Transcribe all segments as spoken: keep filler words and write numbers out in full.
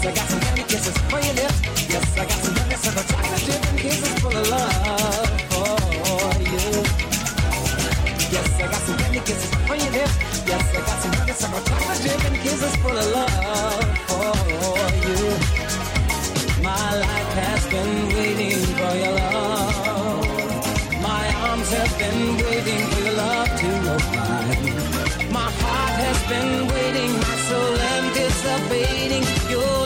I got some candy kisses for your lips. Yes, I got some honeysuckle chocolate chip and kisses full of love for you. Yes, I got some candy kisses for your lips. Yes, I got some honeysuckle chocolate chip and kisses full of love for you. My life has been waiting for your love. My arms have been waiting for your love to arrive. My heart has been waiting, my soul anticipating your love.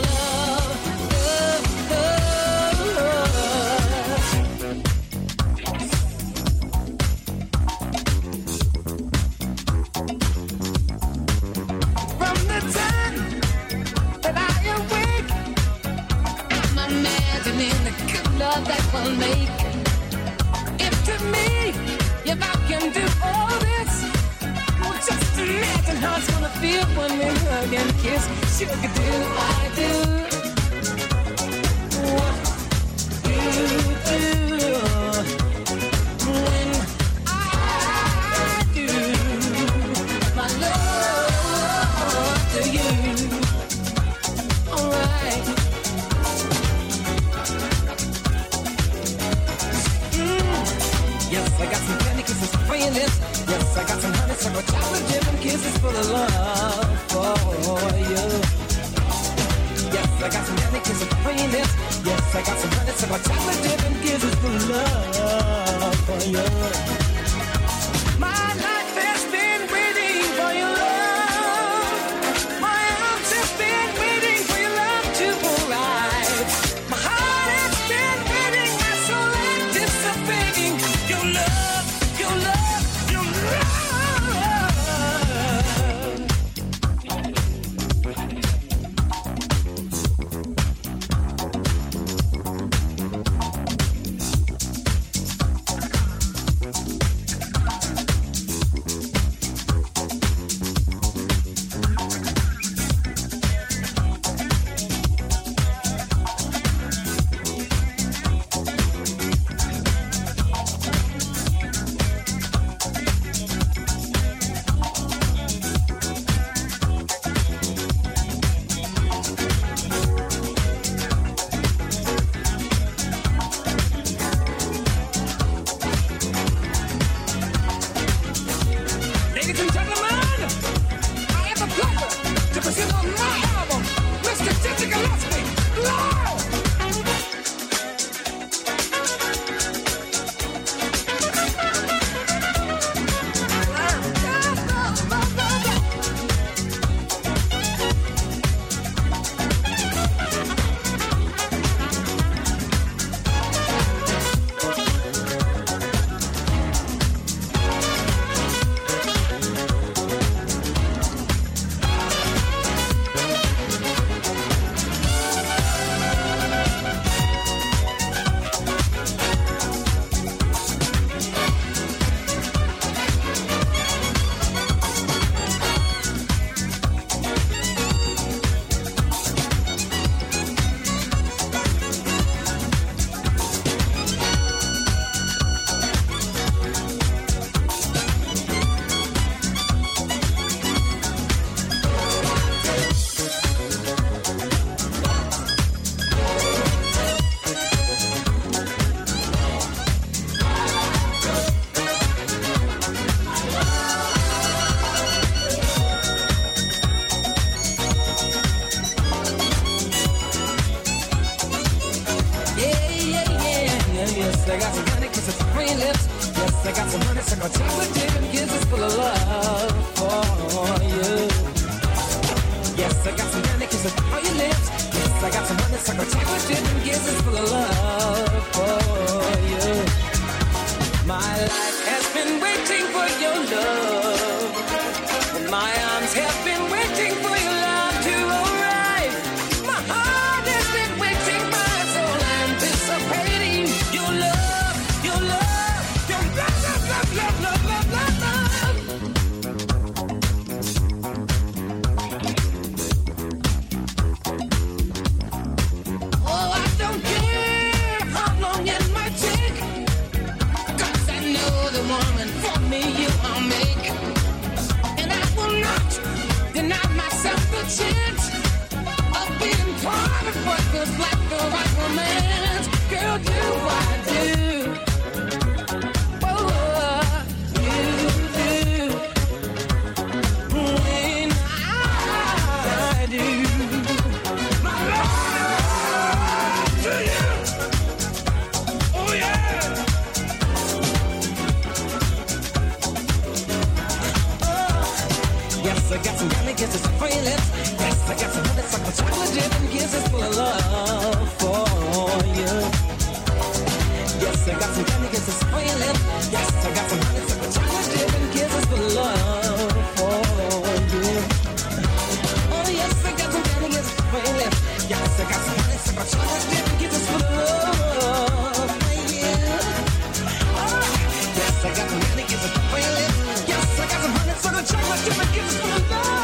From the time that I awake, I'm imagining the good love that will make. If to me, if I can do all this, well, just imagine how it's gonna feel when we hug and kiss. Sugar, do I do what you do when I do my love to you? Alright. Mm. Yes, I got some candy kisses for your lips. Yes, I got some honeysuckle chocolate chip and kisses full of love for you. Yes, I got some candy kisses for your lips. Yes, I got some honeysuckle chocolate chip and kisses full of love for you. My life has been waiting for your love. My arms have been waiting for your love to arrive. My heart has been waiting, my soul anticipating your love, your love, your love. Ladies and gentlemen, I have the pleasure to present on my album, Mister Dizzy Gillespie, live! Yes, I got some honey kisses for your lips. Yes, I got some honeysuckle chocolate chip and kisses full of love for you. Yes, I got some honey kisses for your lips. Yes, I got some honeysuckle chocolate chip and kisses full of love for you. My life has been waiting for your love, and my arms have been waiting for your love to arrive. My heart has been waiting, my soul anticipating your love, your love, your love, love, love, love, love, love, love. Oh, I don't care how long it might take, 'cause I know the woman for me you are make, and I will not deny myself the chance of being part what feels like the right romance. Girl, do I do? Oh, you do. When I do. My love to you. Oh, yeah. Oh, yes, I got some candy kisses for your lips. Yes, I got some honey, suckle chocolate dip and kisses full of love for you. Yes, I got some candy kisses for your lips. Yes, I got some honey, suckle chocolate dip and kisses full of love for you. Oh, yes, I got some candy kisses for your lips. Yes, I got some honey, suckle chocolate dip and kisses full of love for you. Oh, yes, I got some candy kisses for your lips. Yes, I got some honey, suckle chocolate dip and kisses full of love.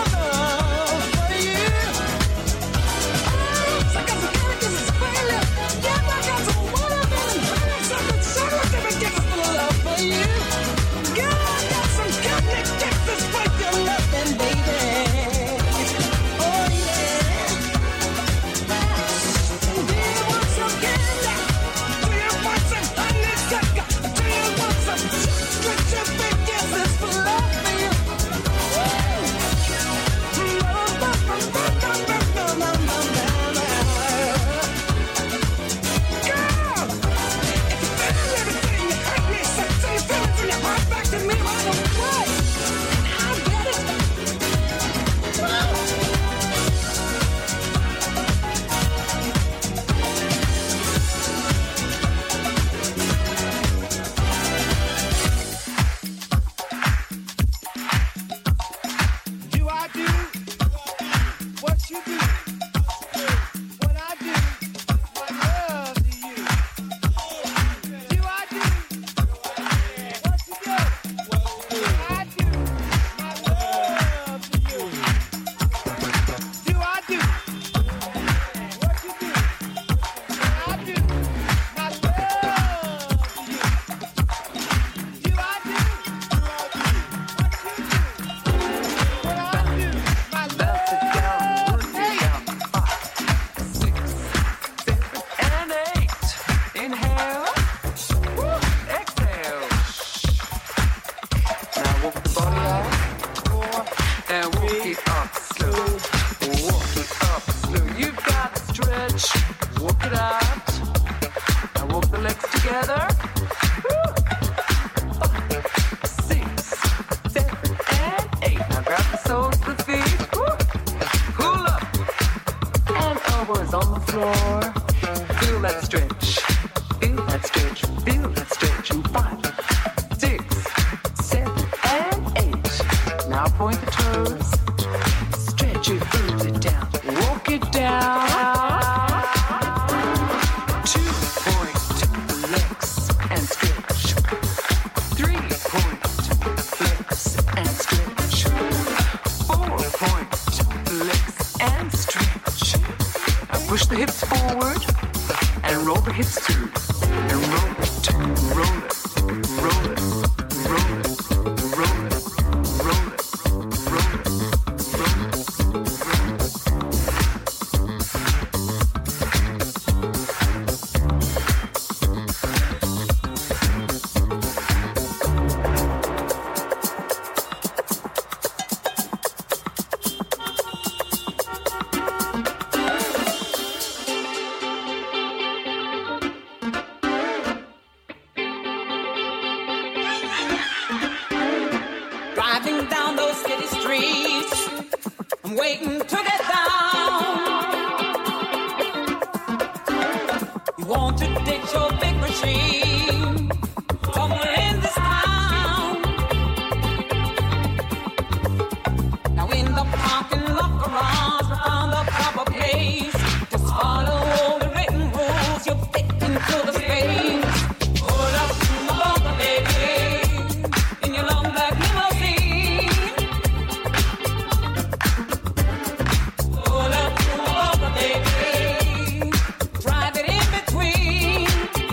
Drive it in between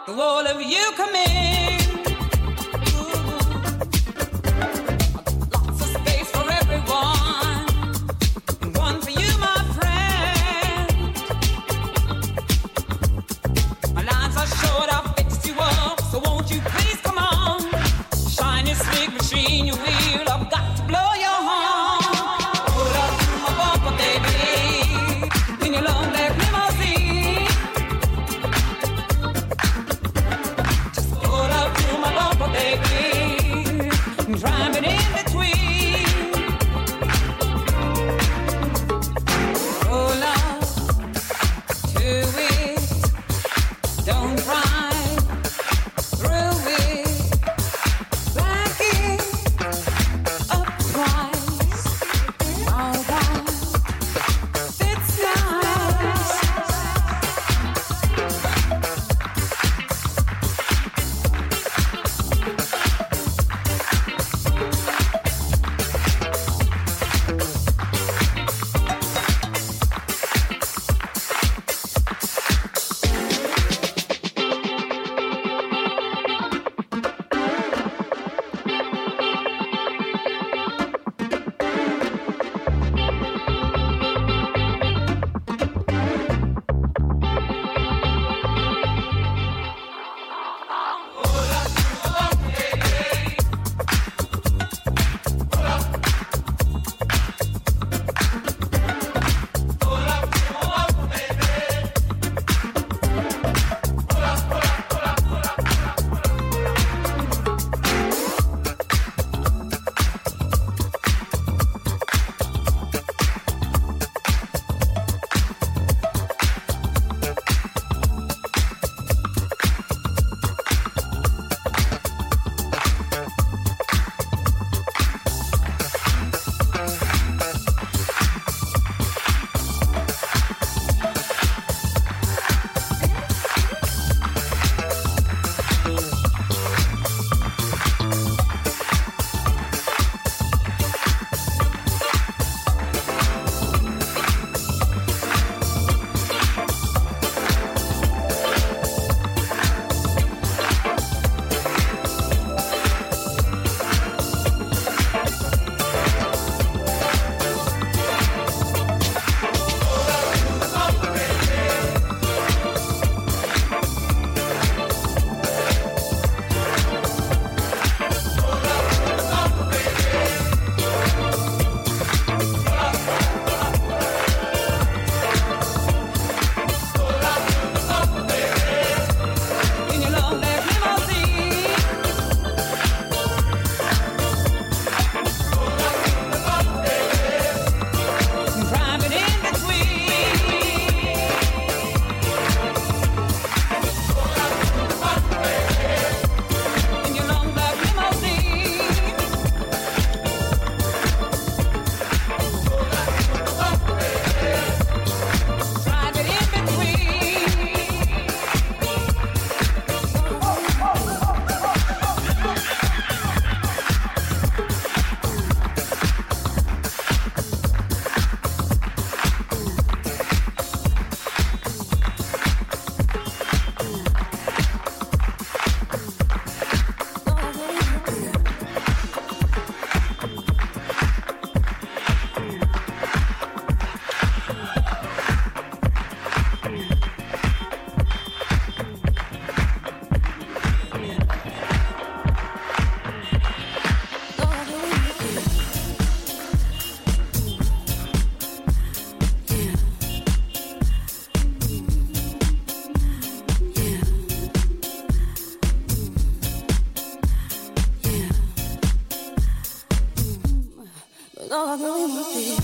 the all of you come in. Ooh. Lots of space for everyone, and one for you, my friend. My lines are short, I'll fix you up, so won't you please come on? Shiny, slick machine, you wheel, I've got to blow your horn. Pull up to my bumper, baby, in your long black limousine. Just pull up to my bumper, baby, and drive it in between. Pull up to it, don't drive through it. Back it up twice, all right, it's nice. In your long black limousine. Drive it in between. In your long black limousine. Drive it in between. All I really want to be.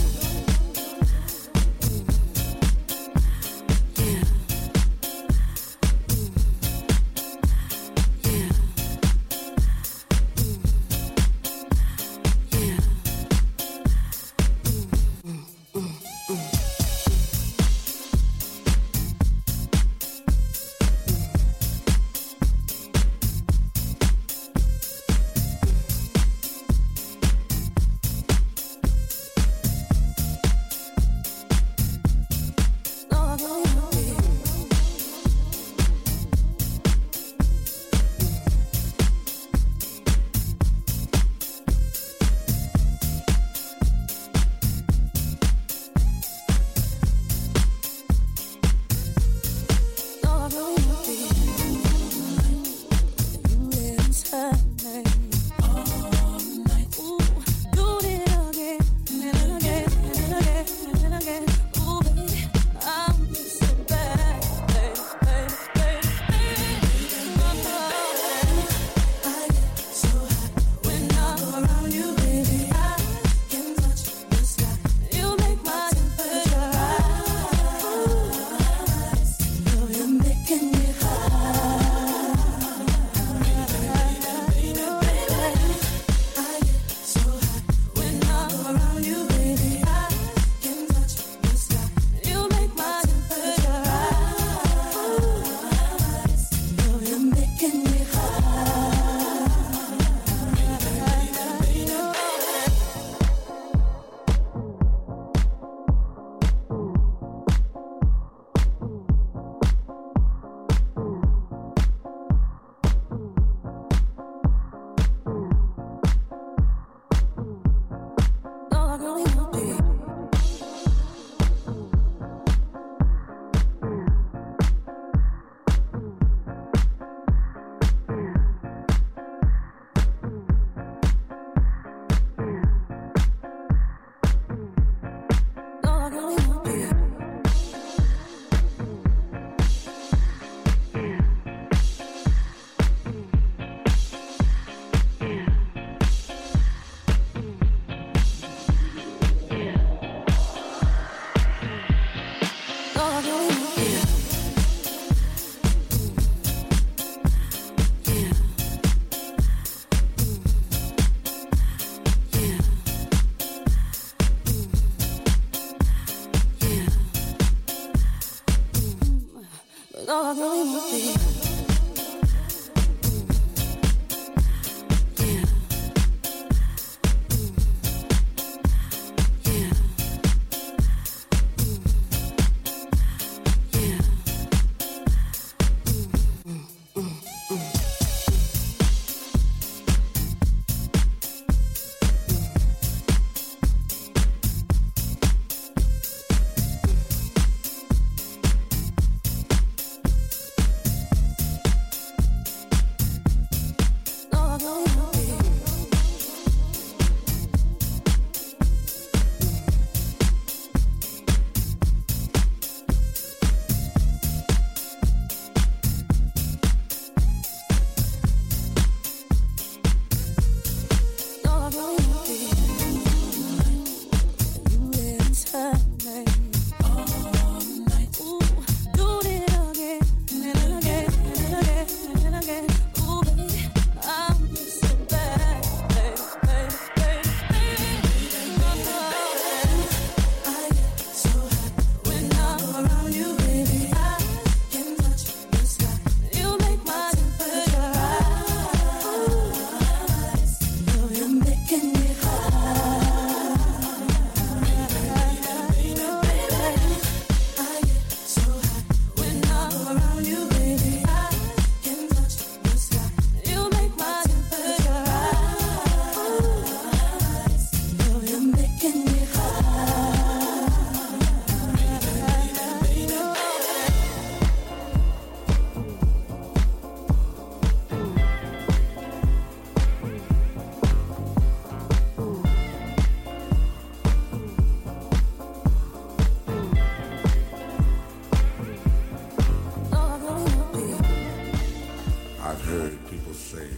heard people say.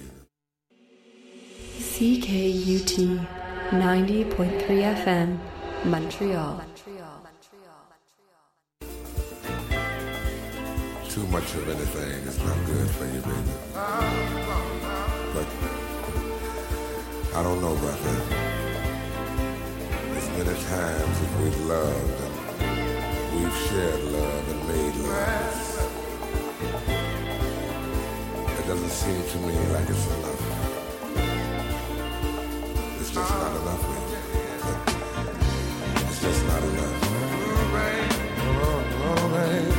C K U T ninety point three F M, Montreal. Too much of anything is not good for you, baby. But I don't know about that. As many times as we've loved and we've shared love and made love, it doesn't seem to me like it's enough. It's just not enough, baby. It's just not enough. Oh, baby. Oh, oh, baby.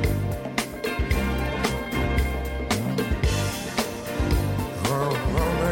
Oh, oh,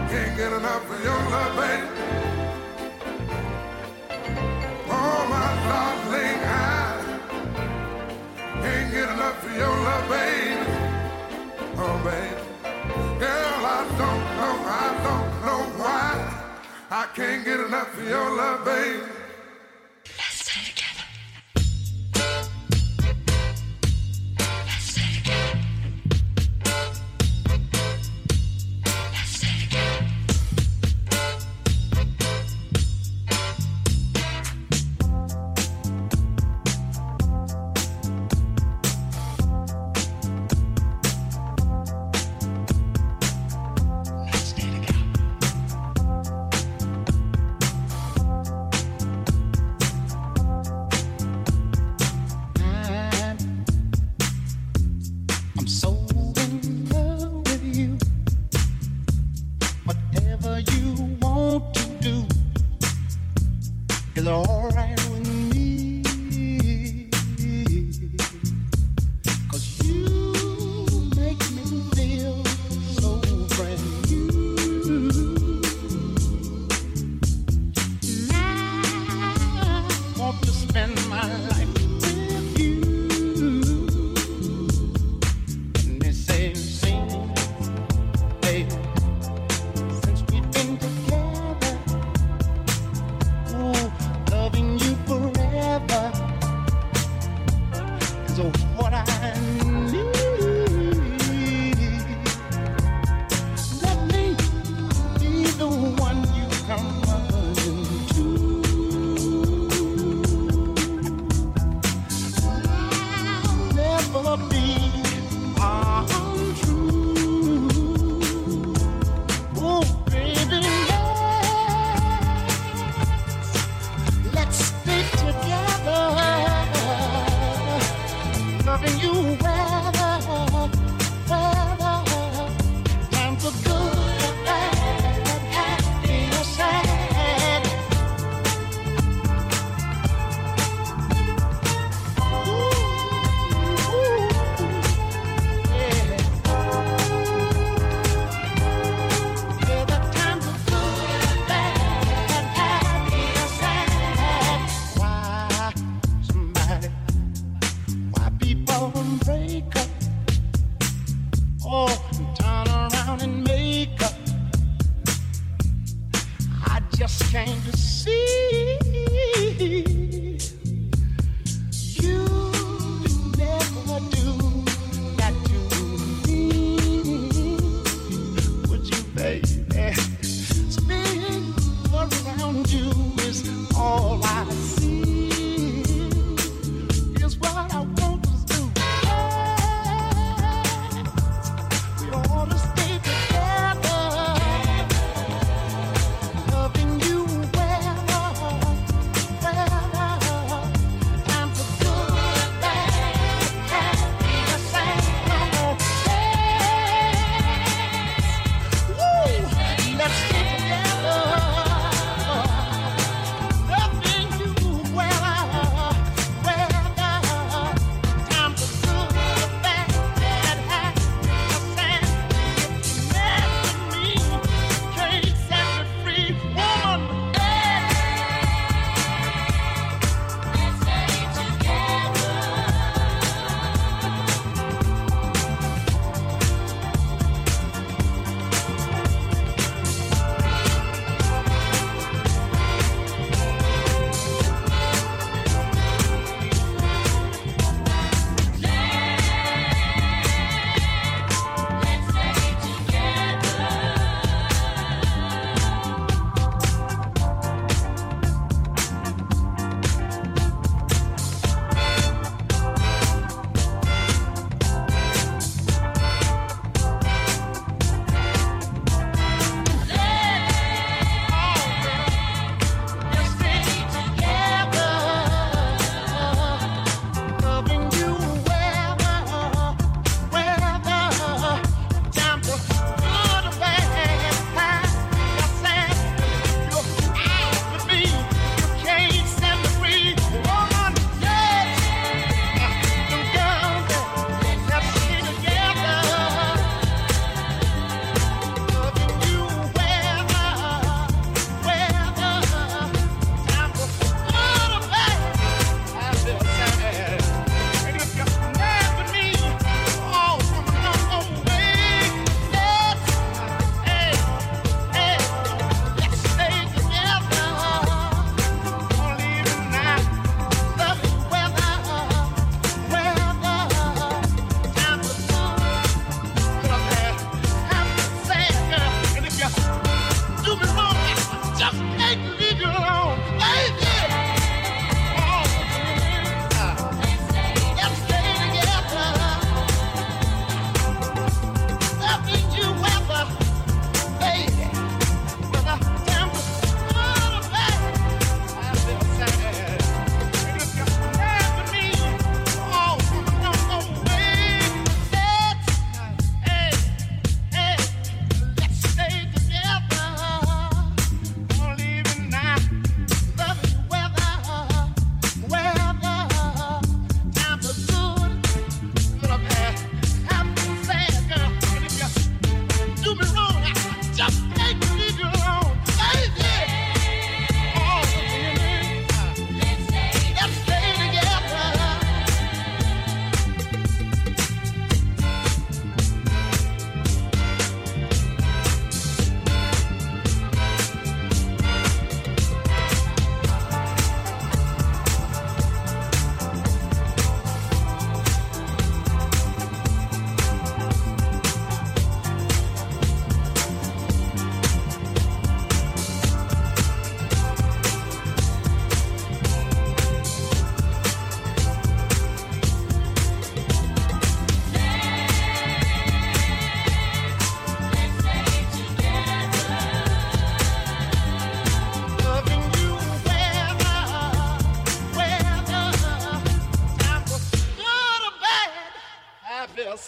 can't get enough of your love, baby. Oh, my darling, I can't get enough of your love, baby. Oh, baby. Girl, I don't know, I don't know why I can't get enough of your love, baby. Let's stay together. Let's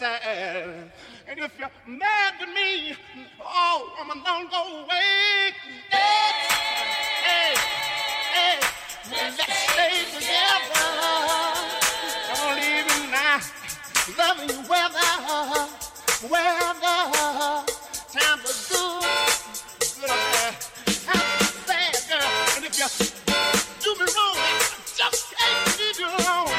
sad. And if you're mad with me, oh, woman, don't go away. Hey, hey, hey, let's stay together. Don't leave me now. Loving you weather, weather. Times are good, good up there. Times are bad, girl. And if you do me wrong, I just can't leave you alone.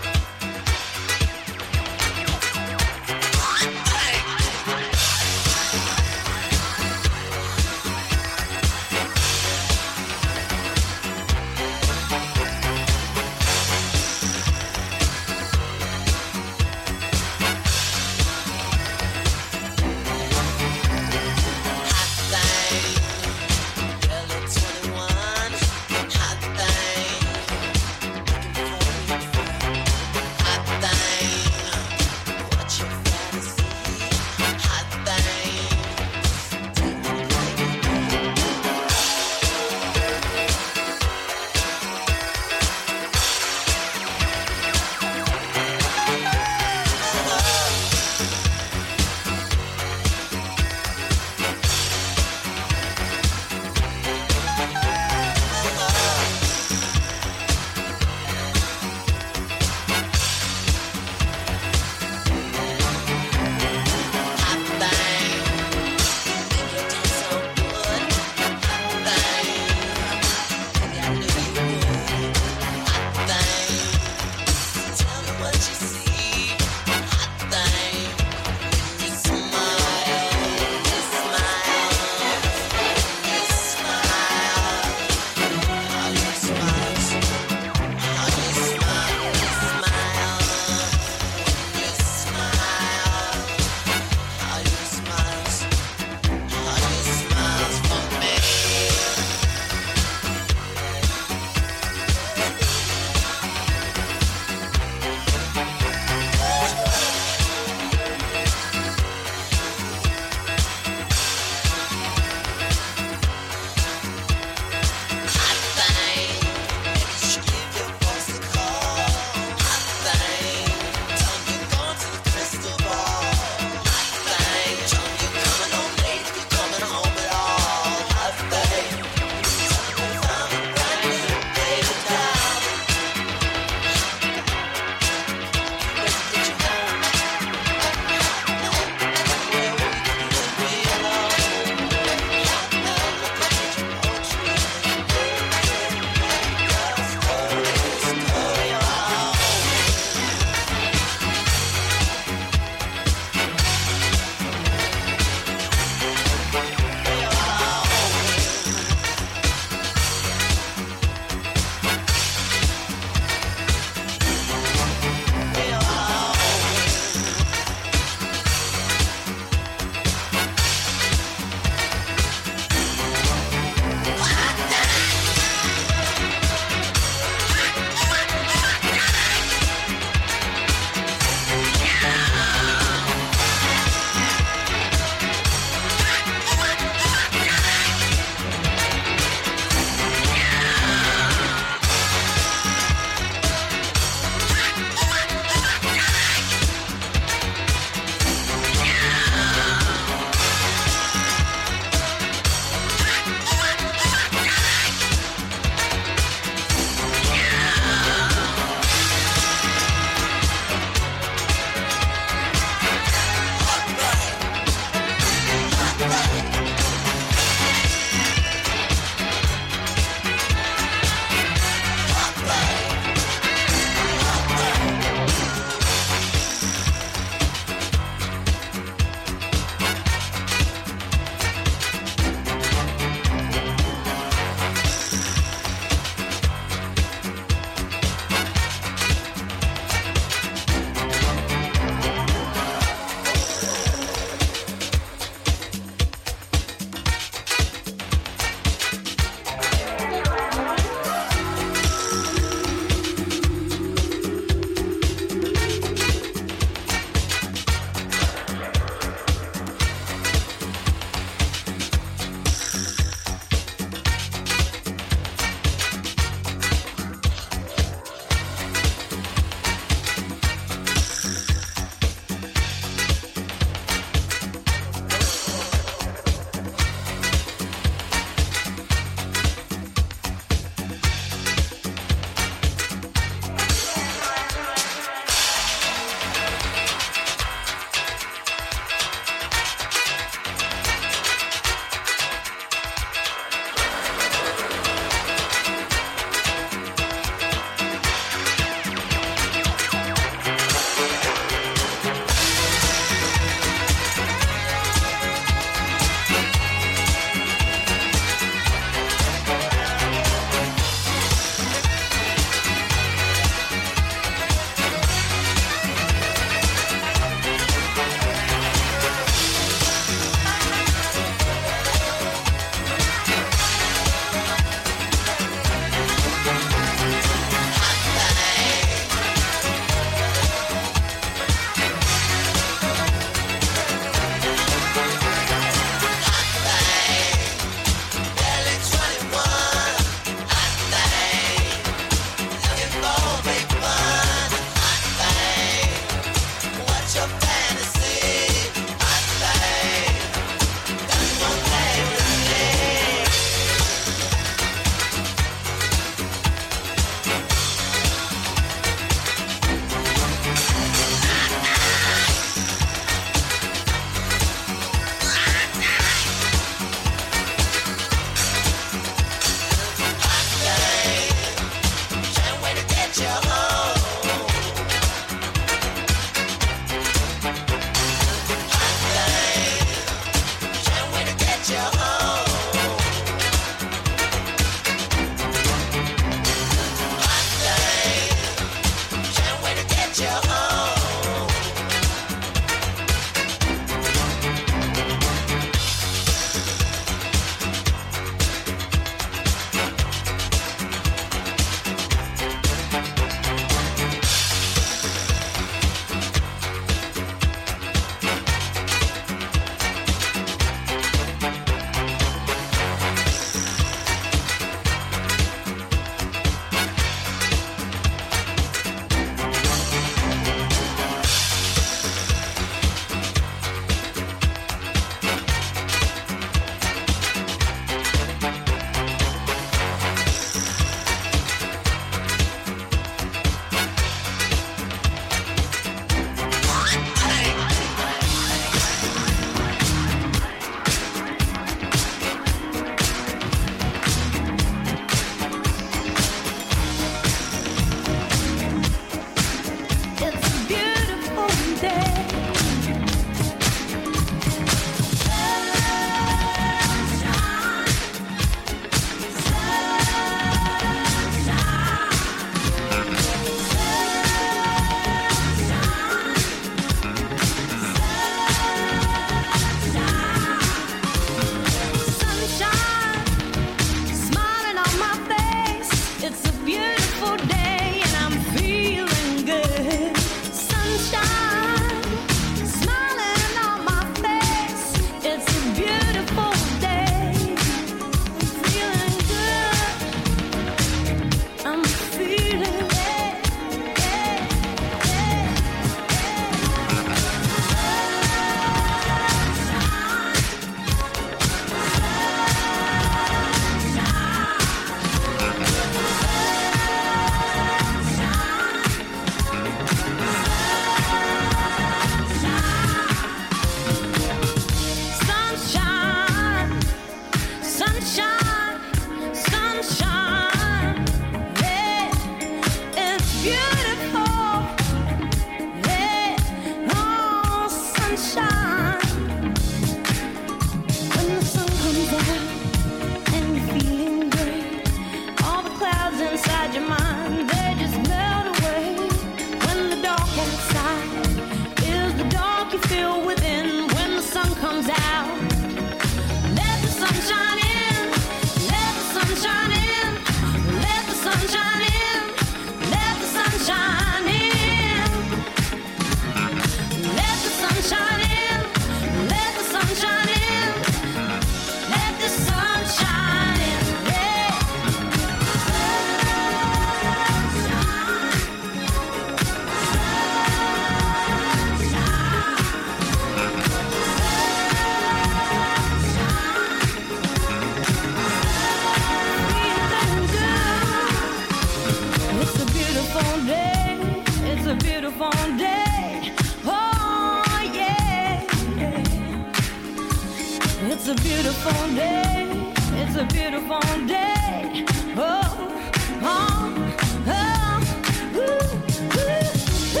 It's a beautiful day. It's a beautiful day. Oh, oh, oh. Ooh, ooh, ooh,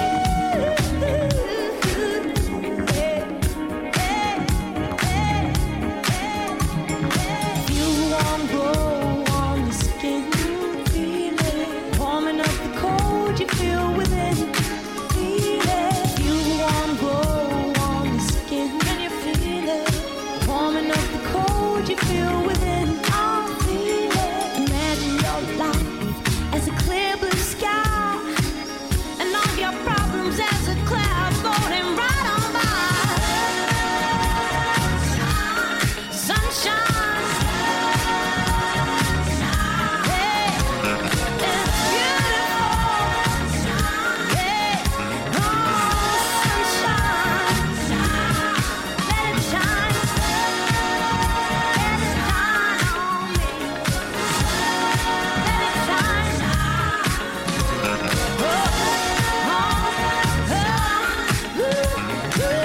ooh. Hey, hey, hey, hey, hey. Feel warm glow on your skin. Feel it. Warming up the cold you feel within. Feel it. Feel warm glow on your skin. Can you feel it? Warming up the cold you feel within. Oh, feel it. Imagine your life as a clear blue sky, and all your problems as a cloud floating right on by. Sunshine. Hey, it's beautiful. Hey, oh, sunshine. Let it shine. Let it shine on me. Let it shine. Oh, oh, oh, ooh, ooh, ooh.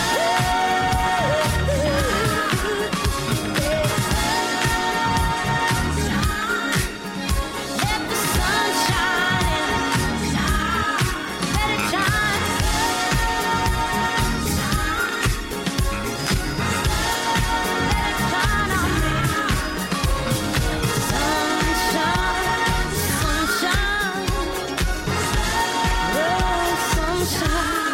Let the sun shine in. Let it shine. Let it shine on me. Sunshine, sunshine. Oh, sunshine.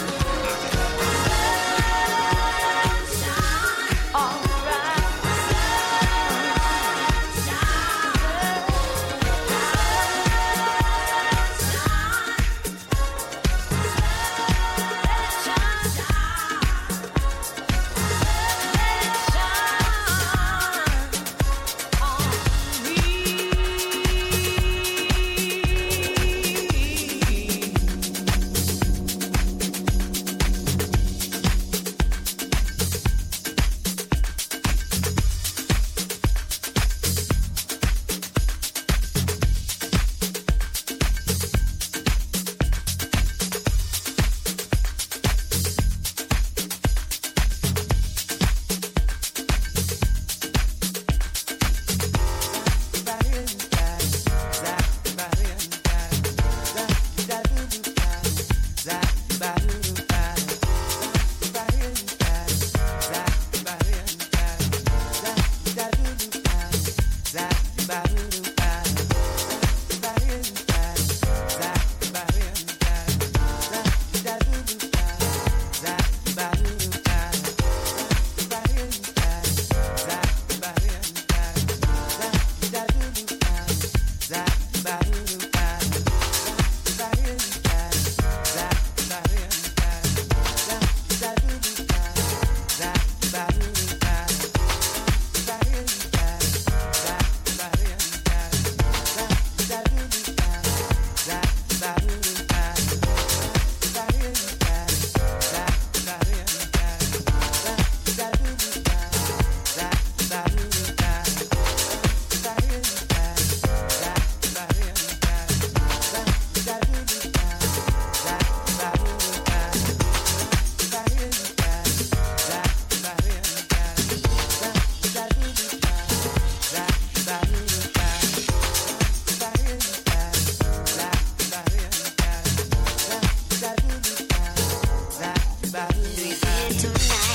All right. Tonight.